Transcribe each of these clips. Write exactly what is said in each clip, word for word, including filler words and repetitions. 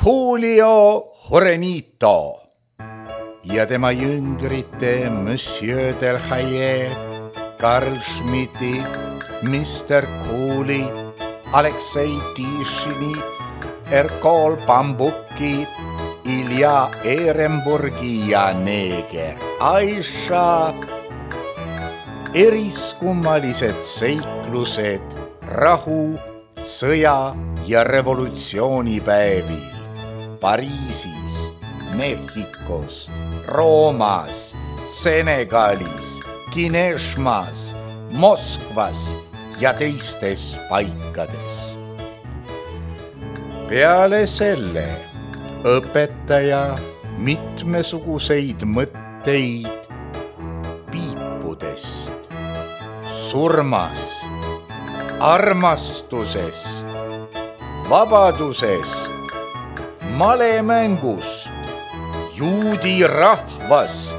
Julio Jurenito ja tema jüngrite Monsieur Delhaye, Karl Schmidti, mister Kooli, Aleksei Tišini, Erkol Bambuki, Ilja Ehrenburgi ja neeger Aisha. Eriskummalised seiklused rahu, sõja ja revolutsioonipäevil Pariisis, Mehhikos, Roomas, Senegalis, Kineshmas, Moskvas ja teistes paikades. Peale selle õpetaja mitmesuguseid mõtteid piipudest, surmast, armastusest, vabadusest, malemängust, juudi rahvast,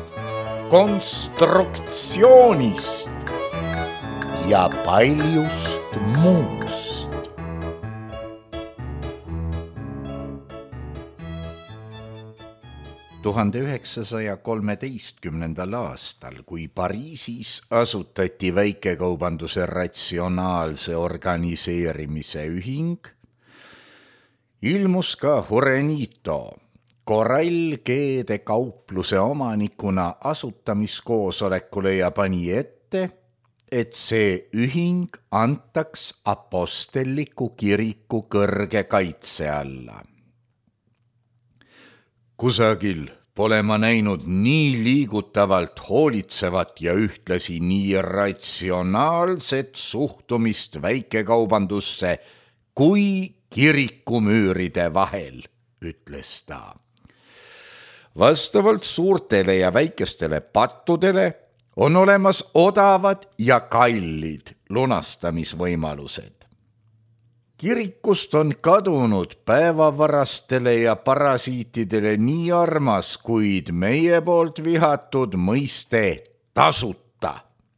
konstruktsioonist ja paljust muust. tuhande üheksasaja kolmeteistkümnendal aastal, kui Pariisis asutati väikekaubanduse ratsionaalse organiseerimise ühing, ilmus ka Jurenito, korallkeede kaupluse omanikuna asutamiskoosolekule ja pani ette, et see ühing antaks apostelliku kiriku kõrge kaitse alla. Kusagil pole ma näinud nii liigutavalt hoolitsevat ja ühtlasi nii ratsionaalset suhtumist väikekaubandusse kui kirikumüüride vahel, ütles ta. Vastavalt suurtele ja väikestele pattudele on olemas odavad ja kallid lunastamisvõimalused. Kirikust on kadunud päevavarastele ja parasiitidele nii armas, kuid meie poolt vihatud mõiste tasuta.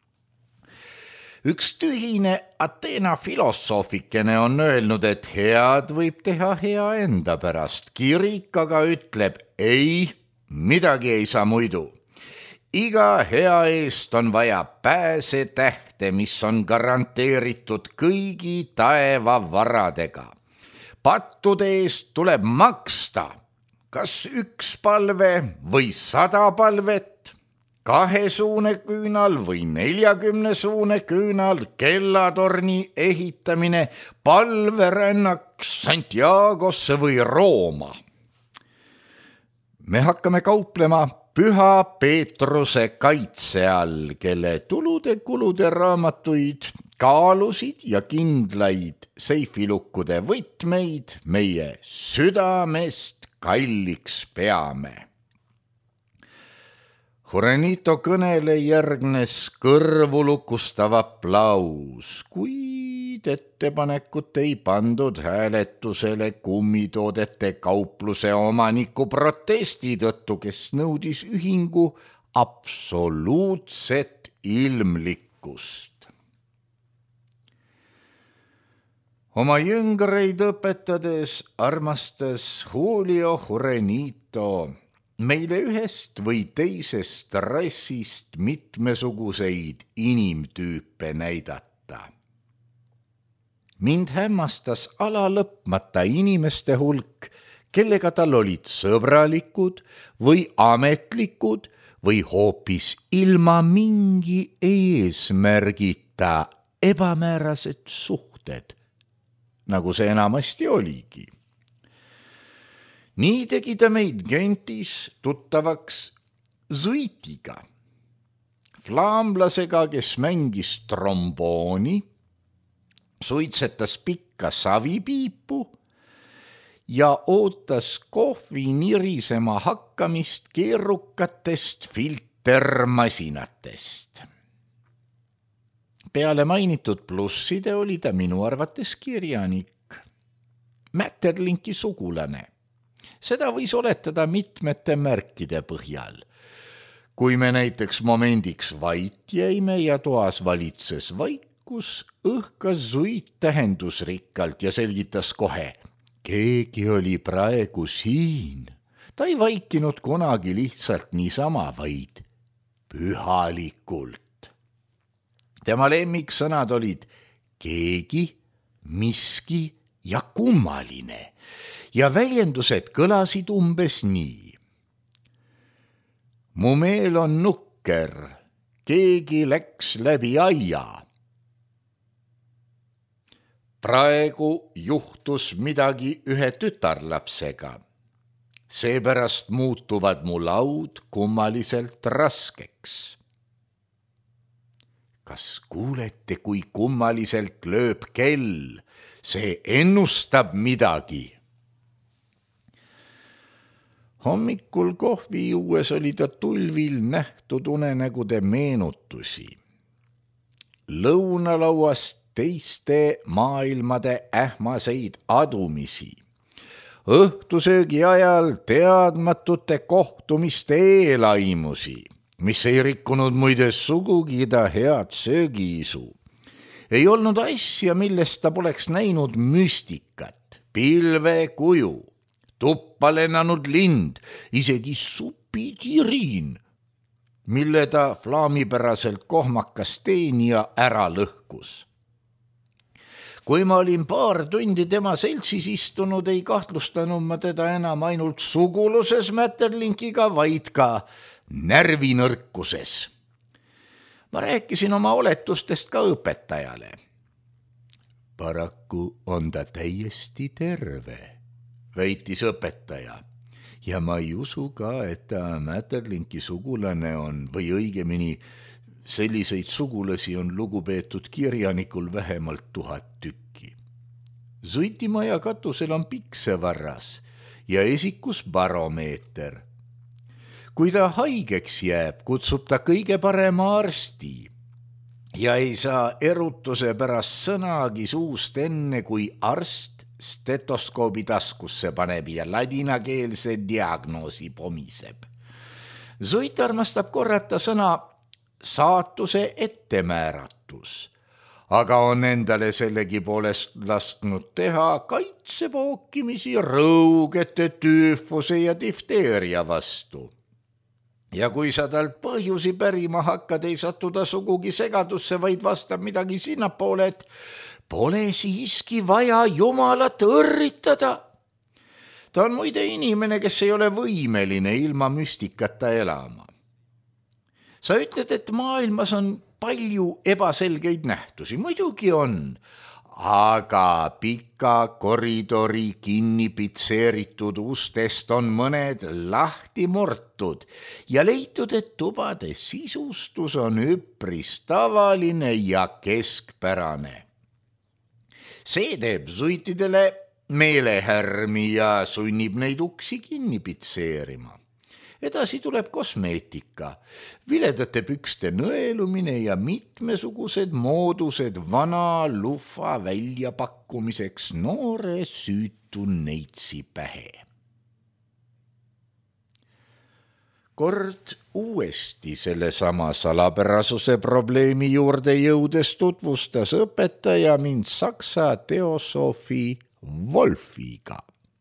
Üks tühine Ateena filosoofikene on öelnud, et head võib teha hea enda pärast. Kirik aga ütleb, ei, midagi ei saa muidu. Iga hea eest on vaja pääsetähte, mis on garanteeritud kõigi taeva varadega. Pattude eest tuleb maksta, kas üks palve või sada palvet, kahesuune küünal või neljakümnesuune küünal, kellatorni ehitamine, palverännak Santiagosse või Rooma. Me hakkame kauplema Püha Peetruse kaitse all, kelle tulude-kulude raamatuid, kaalusid ja kindlaid seifilukkude võtmeid meie südamest kalliks peame. Jurenito kõnele järgnes kõrvulukustav aplaus, kuid ettepanekut ei pandud hääletusele kummitoodete kaupluse omaniku protesti tõttu, kes nõudis ühingu absoluutset ilmlikkust. Oma jüngreid õpetades armastas Julio Jurenito meile ühest või teisest rassist mitmesuguseid inimtüüpe näidata. Mind hämmastas alalõpmata inimeste hulk, kellega tal olid sõbralikud või ametlikud või hoopis ilma mingi eesmärgita ebamäärased suhted, nagu see enamasti oligi. Nii tegi ta meid Gentis tuttavaks Zuitiga, flaamlasega, kes mängis trombooni, suitsetas pikka savipiipu ja ootas kohvi nirisema hakkamist keerukatest filtermasinatest. Peale mainitud plusside oli ta minu arvates kirjanik, Mäterlinki sugulane. Seda võis oletada mitmete märkide põhjal. Kui me näiteks momendiks vait jäime ja toas valitses vaikus, õhkas Zuit tähendusrikkalt ja selgitas kohe. keegi oli praegu siin. Ta ei vaikinud kunagi lihtsalt niisama, vaid pühalikult. Tema lemmiksõnad olid keegi, miski ja kummaline ja väljendused kõlasid umbes nii. Mu meel on nukker, keegi läks läbi aia. Praegu juhtus midagi ühe tütarlapsega. Seepärast muutuvad mu laud kummaliselt raskeks. Kas kuulete, kui kummaliselt lööb kell? See ennustab midagi. Hommikul kohvi juues oli ta tulvil nähtud unenägude meenutusi. Lõunalauast teiste maailmade ähmaseid adumisi. Õhtusöögi ajal teadmatute kohtumiste eelaimusi, mis ei rikkunud muide sugugi ta head söögiisu. Ei olnud asja, millest ta poleks näinud müstikat, pilve kuju, tuppa lennanud lind, isegi supitiriin, mille ta flaamipäraselt kohmakas teenija ära lõhkus. Kui ma olin paar tundi tema seltsis istunud, ei kahtlustanud ma teda enam ainult suguluses Mäterlinkiga, vaid ka närvinõrkuses. Ma rääkisin oma oletustest ka õpetajale. Paraku on ta täiesti terve, väitis õpetaja. Ja ma ei usu ka, et ta Mäterlinki sugulane on, või õigemini selliseid sugulasi on lugupeetud kirjanikul vähemalt tuhat tükki. Zuitimaja katusel on piksevarras ja esikus baromeeter. Kui ta haigeks jääb, kutsub ta kõige parema arsti ja ei saa erutuse pärast sõnagi suust enne, kui arst stetoskoobi taskusse paneb ja ladinakeelse diagnoosi pomiseb. Zuit armastab korrata sõna saatuse ettemääratus, aga on endale sellegi poolest lasknud teha kaitsepookimisi rõugete, tüüfuse ja difteeria vastu. Ja kui sa talt põhjusi pärima hakkad, ei satuda sugugi segadusse, vaid vastab midagi sinnapoole, et pole siiski vaja Jumalat õrritada. Ta on muide inimene, kes ei ole võimeline ilma müstikata elama. Sa ütled, et maailmas on palju ebaselgeid nähtusi. Muidugi on, aga pika koridori kinni pitseeritud ustest on mõned lahti murtud ja leitud, et tubade sisustus on üpris tavaline ja keskpärane. See teeb zuitidele meelehärmi ja sunnib neid uksi kinni pitseerima. Edasi tuleb kosmeetika, viledate pükste nõelumine ja mitmesugused moodused vana lufa väljapakkumiseks noore süütu neitsi pähe. Kord uuesti sellesama salapärasuse probleemi juurde jõudes tutvustas õpetaja mind saksa teosoofi Wolfiga.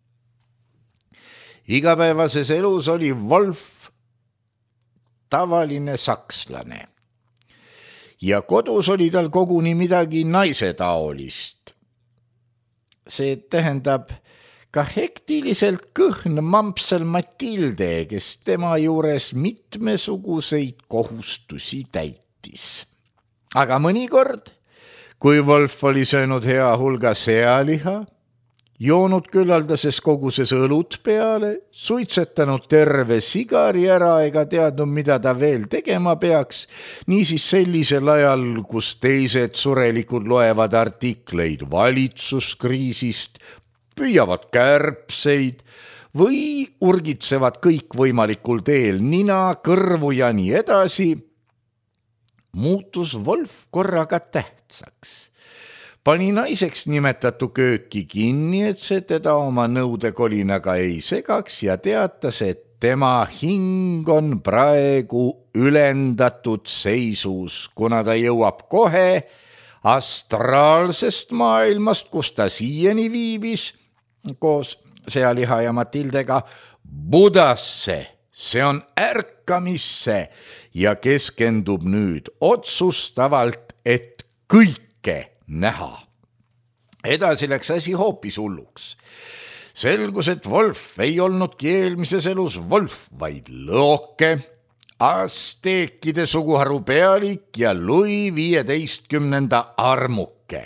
Igapäevases elus oli Wolf tavaline sakslane ja kodus oli tal koguni midagi naisetaolist. See tähendab ka hektiliselt kõhn mampsel Matilde, kes tema juures mitmesuguseid kohustusi täitis. Aga mõnikord, kui Wolf oli söönud hea hulga sealiha, joonud küllaldases koguses õlut peale, suitsetanud terve sigari ära ega teadnud, mida ta veel tegema peaks, niisiis sellisel ajal, kus teised surelikud loevad artikleid valitsuskriisist, püüavad kärbseid või urgitsevad kõikvõimalikul teel nina, kõrvu ja nii edasi, muutus Wolf korraga tähtsaks. Pani naiseks nimetatu kööki kinni, et see teda oma nõudekolinaga ei segaks ja teatas, et tema hing on praegu ülendatud seisus, kuna ta jõuab kohe astraalsest maailmast, kus ta siiani viibis, koos Sealiha ja Matildega Budasse, see on ärkamisse ja keskendub nüüd otsustavalt, et kõike näha. Edasi läks asi hoopis hulluks. Selgus, et Wolf ei olnudki eelmises elus Wolf, vaid Lõoke, Azteekide suguharu pealik ja Louis viieteistkümnenda armuke.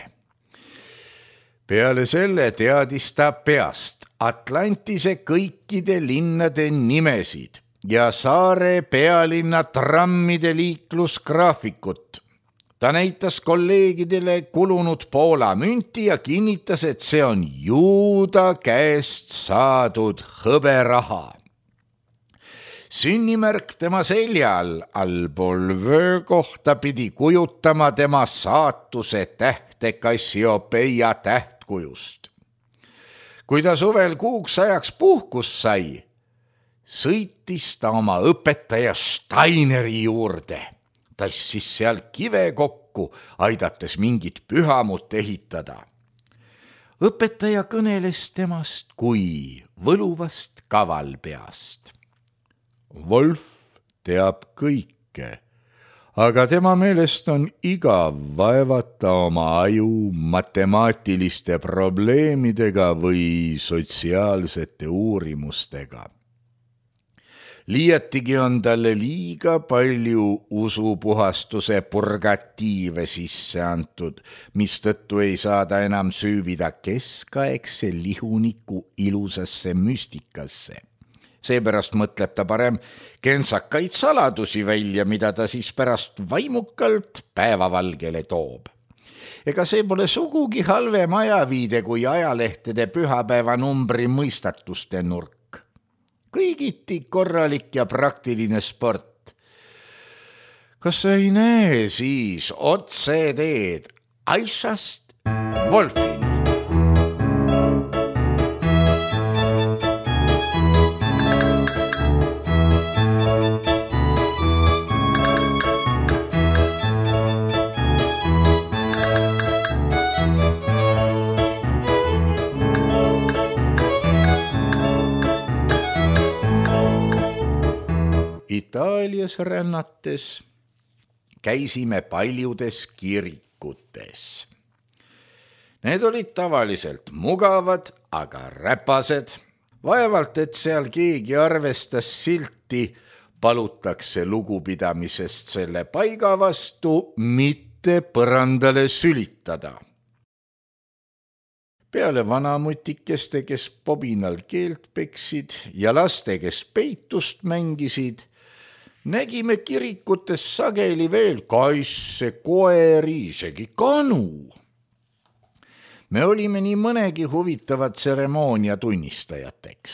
Peale selle teadis ta peast Atlantise kõikide linnade nimesid ja saare pealinna trammide liiklusgraafikut. Ta näitas kolleegidele kulunud Poola münti ja kinnitas, et see on Juuda käest saadud hõberaha. Sünnimärk tema seljal allpool vöö kohta pidi kujutama tema saatuse tähte Cassiopeia tähtkujust. Kui ta suvel kuuks ajaks puhkus sai, sõitis ta oma õpetaja Steineri juurde. Tassis seal kive kokku, aidates mingit pühamut ehitada. Õpetaja kõneles temast kui võluvast kavalpeast. Wolf teab kõike, aga tema meelest on igav vaevata oma aju matemaatiliste probleemidega või sotsiaalsete uurimustega. Liiatigi on talle liiga palju usupuhastuse purgatiive sisse antud, mistõttu ei saa ta enam süüvida keskaegse lihuniku ilusasse müstikasse. Seepärast mõtleb ta parem kentsakaid saladusi välja, mida ta siis pärast vaimukalt päevavalgele toob. Ega see pole sugugi halvem ajaviide kui ajalehtede pühapäevanumbri mõistatuste nurk. Kõigiti korralik ja praktiline sport. Kas sa ei näe siis otse teed Aishast Wolfini? Itaalias rännates käisime paljudes kirikutes. Need olid tavaliselt mugavad, aga räpased. Vaevalt, et seal keegi arvestas silti, palutakse lugupidamisest selle paiga vastu, mitte põrandale sülitada. Peale vanamutikeste, kes pobinal keelt peksid ja laste, kes peitust mängisid, nägime kirikutes sageli veel kaisse, koeri, isegi kanu. Me olime nii mõnegi huvitavad tseremoonia tunnistajateks.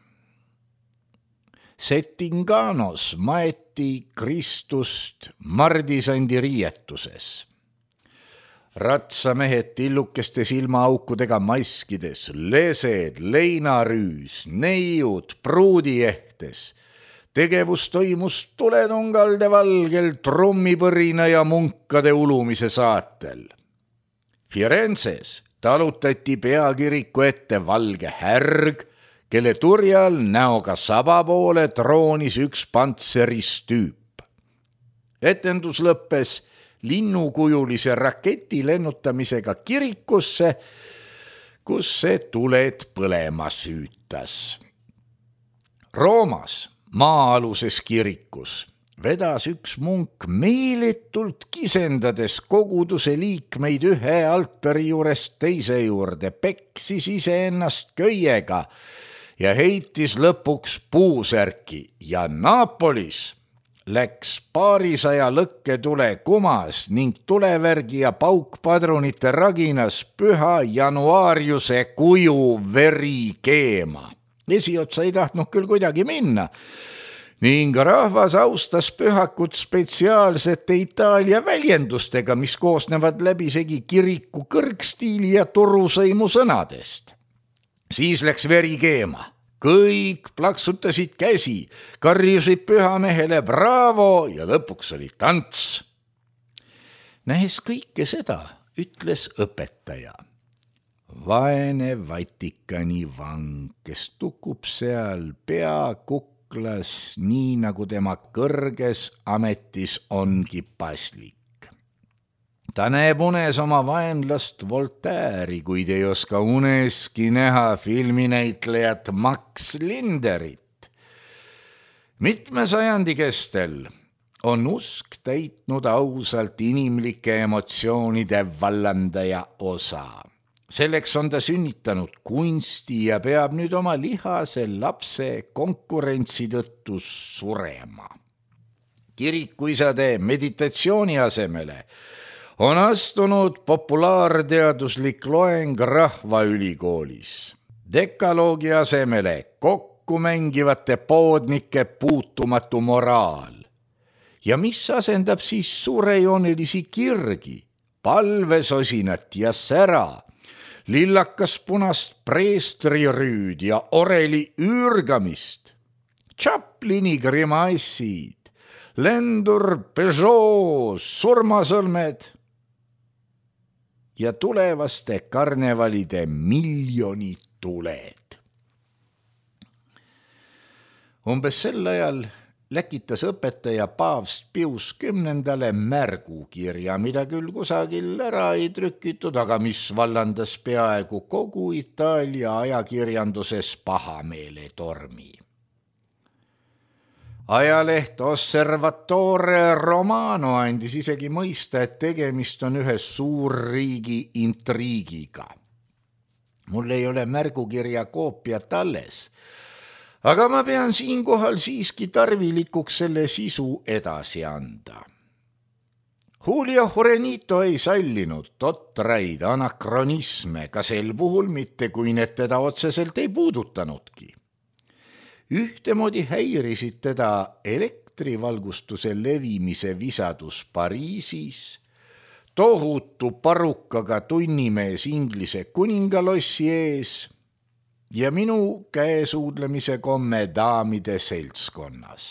Settinganos maeti Kristust mardisandi riietuses. Ratsamehed tillukeste silmaaukudega maskides, lesed, leinarüüs, neiud, pruudiehtes. Tegevus toimus tuletungalde valgel, trummipõrina ja munkade ulumise saatel. Firenzes talutati peakiriku ette valge härg, kelle turjal näoga saba poole troonis üks pantseristüüp. Etendus lõppes linnukujulise raketi lennutamisega kirikusse, kus see tuled põlema süütas. Roomas maa-aluses kirikus vedas üks munk meeletult kisendades koguduse liikmeid ühe altari juurest teise juurde, peksis iseennast köiega ja heitis lõpuks puusärki ja Naapolis läks paarisaja lõkketule kumas ning tulevärgi ja paukpadrunite raginas püha Januariuse kuju veri keema. Esiotsa ei tahtnud küll kuidagi minna ning rahvas austas pühakut spetsiaalsete Itaalia väljendustega, mis koosnevad läbisegi kiriku kõrgstiili ja turusõimu sõnadest. Siis läks veri keema. Kõik plaksutasid käsi, karjusid pühamehele bravo ja lõpuks oli tants. Nähes kõike seda, ütles õpetaja. vaene Vatikani vang, kes tukub seal pea kuklas, nii nagu tema kõrges ametis ongi paslik. Ta näeb unes oma vaenlast Voltaire'i, kuid ei oska uneski näha filminäitlejat Max Linderit. Mitme sajandi kestel on usk täitnud ausalt inimlike emotsioonide vallandaja osa. Selleks on ta sünnitanud kunsti ja peab nüüd oma lihase lapse konkurentsi tõttu surema. Kirikuisade meditatsiooni asemele on astunud populaarteaduslik loeng Rahvaülikoolis. Dekaloogi asemele kokku mängivate poodnike puutumatu moraal. Ja mis asendab siis suurejoonelisi kirgi, palvesosinat ja sära, lillakas punast preestrirüüd ja oreli üürgamist, Chaplini grimassid, lendur Peugeot, surmasõlmed ja tulevaste karnevalide miljonituled. Umbes sel ajal läkitas õpetaja Paavst Pius kümnendale märgukirja, mida küll kusagil ära ei trükitud, aga mis vallandas peaaegu kogu Itaalia ajakirjanduses pahameele tormi. Ajaleht Osservatore Romano andis isegi mõista, et tegemist on ühe suurriigi intriigiga. Mul ei ole märgukirja koopiat alles, aga ma pean siinkohal siiski tarvilikuks selle sisu edasi anda. Julio Jurenito ei sallinud totraid anakronisme ka sel puhul mitte, kui need teda otseselt ei puudutanudki. Ühtemoodi häirisid teda elektrivalgustuse levimise visadus Pariisis, tohutu parukaga tunnimees Inglise kuningalossi ees ja minu käesuudlemise komme daamide seltskonnas.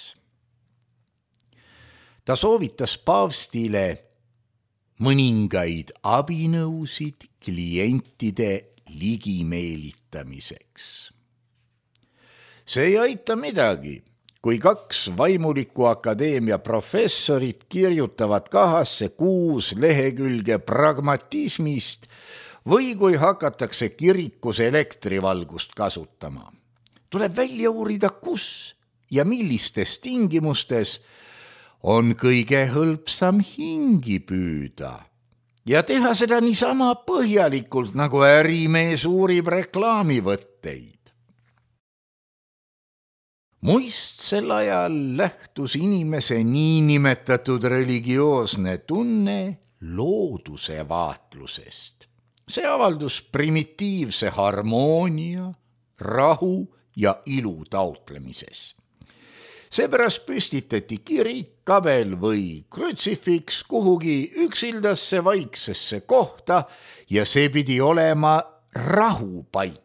Ta soovitas paavstile mõningaid abinõusid klientide ligimeelitamiseks. See ei aita midagi, kui kaks vaimuliku akadeemia professorit kirjutavad kahasse kuus lehekülge pragmatismist või kui hakatakse kirikus elektrivalgust kasutama. Tuleb välja uurida, kus ja millistes tingimustes on kõige hõlpsam hingi püüda ja teha seda niisama põhjalikult, nagu ärimees uurib reklaamivõtteid. Muist sel ajal lähtus inimese niinimetatud religioosne tunne looduse vaatlusest. See avaldus primitiivse harmoonia, rahu ja ilu taotlemises. Seepärast püstitati kirik, kabel või krutsifiks kuhugi üksildasse vaiksesse kohta ja see pidi olema rahupaik.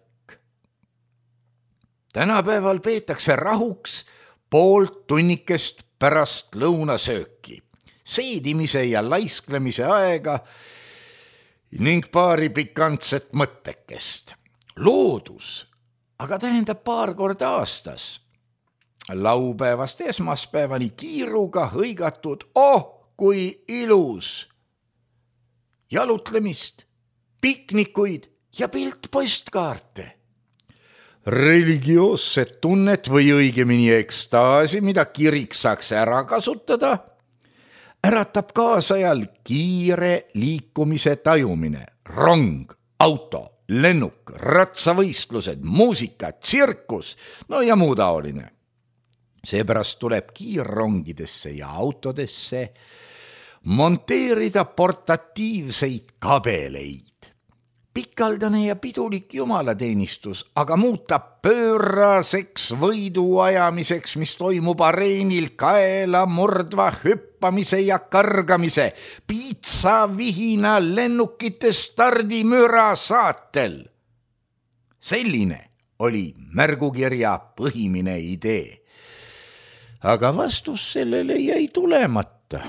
Tänapäeval peetakse rahuks poolt tunnikest pärast lõunasööki, seedimise ja laisklemise aega ning paari pikantset mõttekest. Loodus aga tähendab paar korda aastas. Laupäevast esmaspäevani kiiruga hõigatud, oh kui ilus! Jalutlemist, piknikuid ja piltpostkaarte. Religioosset tunnet või õigemini ekstaasi, mida kirik saaks ära kasutada, äratab kaasajal kiire liikumise tajumine, rong, auto, lennuk, ratsavõistlused, muusika, tsirkus, no ja muu taoline. Seepärast tuleb kiirrongidesse ja autodesse monteerida portatiivseid kabeleid. Pikaldane ja pidulik jumalateenistus, aga muuta pööraseks võiduajamiseks, mis toimub areenil kaela murdva hüppamise ja kargamise, piitsa vihina lennukite stardimüra saatel. Selline oli märgukirja põhimine idee. Aga vastus sellele jäi tulemata.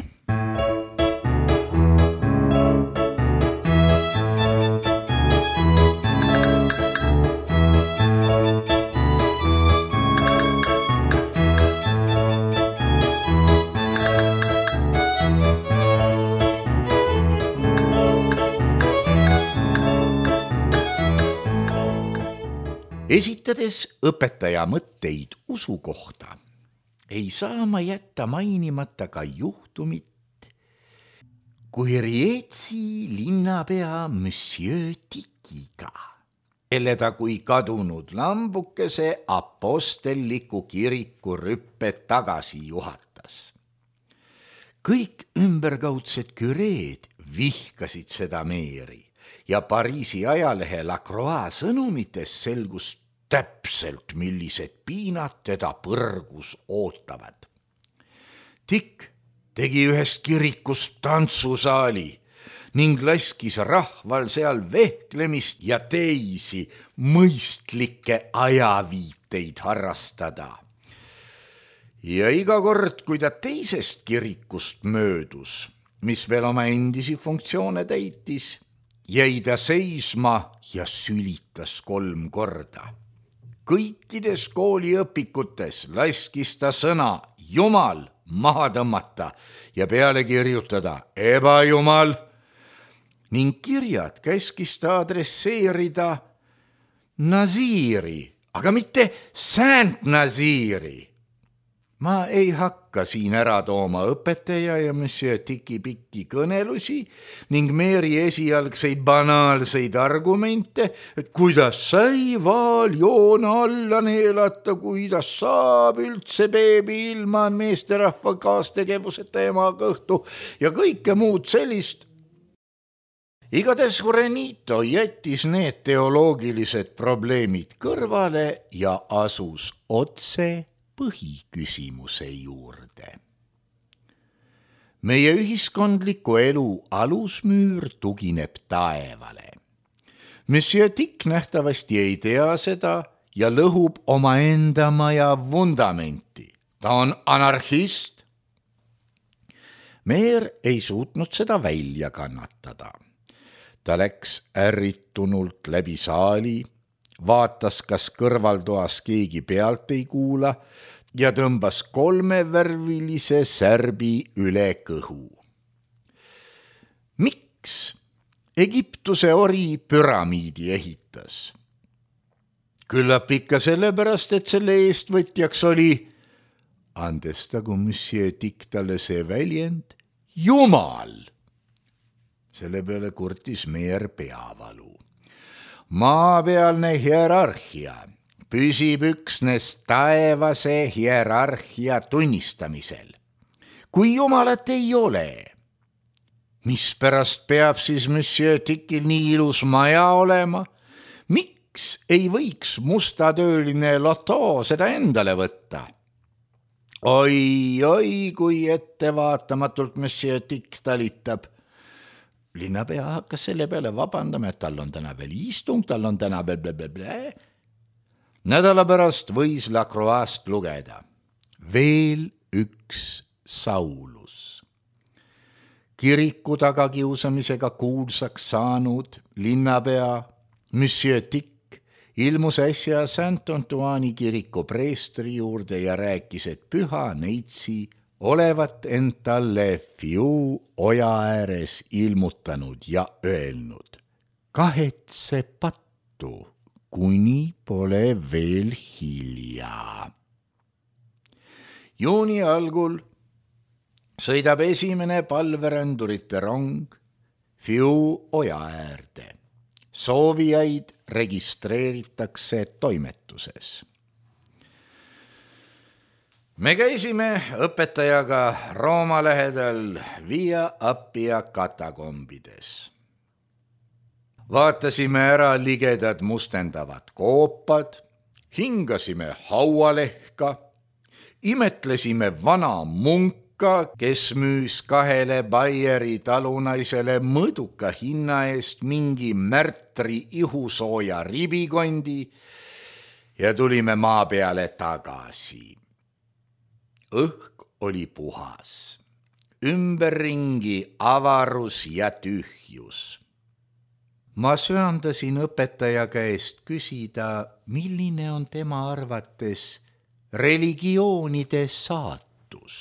Esitades õpetaja mõtteid usu kohta, ei saa ma jätta mainimata ka juhtumit, kui Rietsi linnapea Monsieur Tikiga, kelle ta kui kadunud lambukese apostelliku kiriku rüpped tagasi juhatas. Kõik ümberkaudsed küreed vihkasid seda meeri ja Pariisi ajalehe La Croix sõnumites selgus täpselt, millised piinad teda põrgus ootavad. Tikk tegi ühest kirikust tantsusaali ning laskis rahval seal vehklemist ja teisi mõistlikke ajaviiteid harrastada. Ja iga kord, kui ta teisest kirikust möödus, mis veel oma endisi funktsioone täitis, jäi ta seisma ja sülitas kolm korda. Kõikides kooliõpikutes laskis ta sõna Jumal maha tõmmata ja peale kirjutada ebajumal ning kirjad käskis ta adresseerida Naziri, aga mitte Saint Naziri. Ma ei hakka siin ära tooma õpetaja ja Monsieur Tiki pikki kõnelusi ning Meeri esialgseid banaalseid argumente, et kuidas sai vaal joona alla neelata, kuidas saab üldse beebi ilma meesterahva kaastegevuseta ema kõhtu ja kõike muud sellist. Igatahes Juanito jättis need teoloogilised probleemid kõrvale ja asus otse põhiküsimuse juurde. Meie ühiskondliku elu alusmüür tugineb taevale. Monsieur Tikk nähtavasti ei tea seda ja lõhub omaenda maja vundamenti. Ta on anarhist. Meer ei suutnud seda välja kannatada. Ta läks ärritunult läbi saali, vaatas, kas kõrvaltoas keegi pealt ei kuula ja tõmbas kolmevärvilise särbi üle kõhu. Miks Egiptuse ori püramiidi ehitas? Küllap ikka sellepärast, et selle eestvõtjaks oli, andestagu Monsieur Tikk talle see väljend, Jumal. Selle peale kurtis Meer peavalu. Maapealne hierarhia püsib üksnes taevase hierarhia tunnistamisel. Kui Jumalat ei ole, mispärast peab siis Monsieur Tikil nii ilus maja olema? Miks ei võiks mustatööline Loto seda endale võtta? Oi, oi, kui ettevaatamatult Monsieur Tikk talitab. Linnapea hakkas selle peale vabandama, et tal on täna veel istung, tal on täna blablabla. Nädala pärast võis La Croix'st lugeda. Veel üks Saulus. Kiriku tagakiusamisega kuulsaks saanud linnapea Monsieur Tikk ilmus äsja Saint-Antoine'i kiriku preestri juurde ja rääkis, et püha neitsi olevat end talle Fiu oja ääres ilmutanud ja öelnud, kahetse pattu, kuni pole veel hilja. Juuni algul sõidab esimene palverändurite rong Fiu oja äärde. Soovijaid registreeritakse toimetuses. Me käisime õpetajaga Rooma lähedal Via Appia katakombides. Vaatasime ära ligedad mustendavad koopad, hingasime haualehka, imetlesime vana munka, kes müüs kahele Baieri talunaisele mõõduka hinna eest mingi märtri ihusooja ribikondi ja tulime maa peale tagasi. Õhk oli puhas, ümberringi avarus ja tühjus. Ma söandasin õpetaja käest küsida, milline on tema arvates religioonide saatus.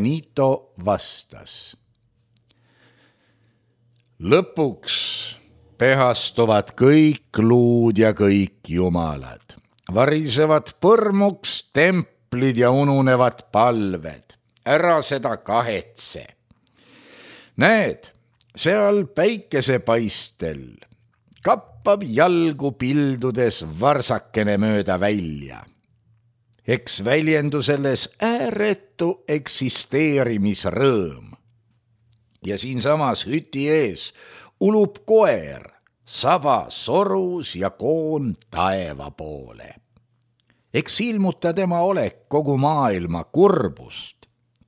Juanito vastas. Lõpuks Pehastuvad kõik luud ja kõik jumalad. Varisevad põrmuks templid ja ununevad palved. Ära seda kahetse. Näed, seal päikesepaistel kappab jalgu pildudes varsakene mööda välja. Eks väljendu selles ääretu eksisteerimisrõõm. Ja siinsamas hüti ees ulub koer, saba sorus ja koon taeva poole. Eks ilmuta tema olek kogu maailma kurbust.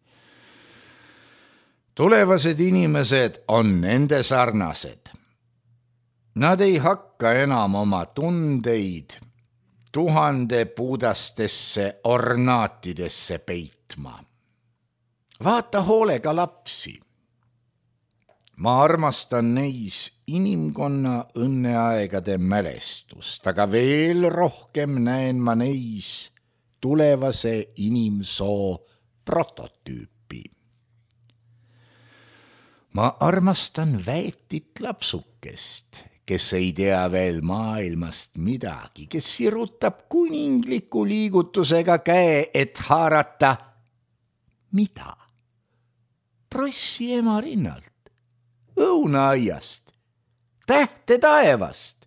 Tulevased inimesed on nende sarnased. Nad ei hakka enam oma tundeid tuhande puudastesse ornaatidesse peitma. Vaata hoolega lapsi. Ma armastan neis inimkonna õnneaegade mälestust, aga veel rohkem näen ma neis tulevase inimsoo prototüüpi. Ma armastan väetit lapsukest, kes ei tea veel maailmast midagi, kes sirutab kuningliku liigutusega käe, et haarata mida? Prossi ema rinnalt. Õunaaiast, tähte taevast.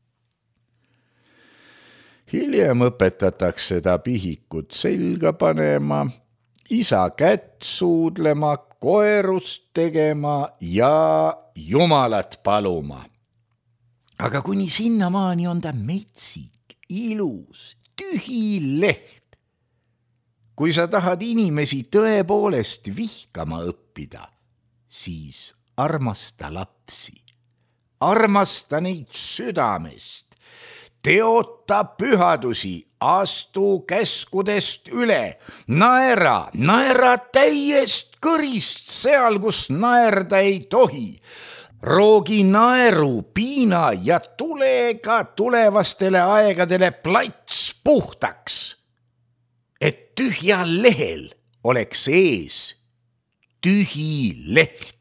Hiljem õpetatakse ta pihikut selga panema, isa kätt suudlema, koerust tegema ja jumalat paluma. Aga kuni sinnamaani on ta metsik, ilus, tühi leht. Kui sa tahad inimesi tõepoolest vihkama õppida, siis armasta lapsi, armasta neid südamest, teota pühadusi, astu käskudest üle, naera, naera täiest kõrist seal, kus naerda ei tohi, roogi naeru, piina ja tule ka tulevastele aegadele plats puhtaks, et tühjal lehel oleks ees tühi leht.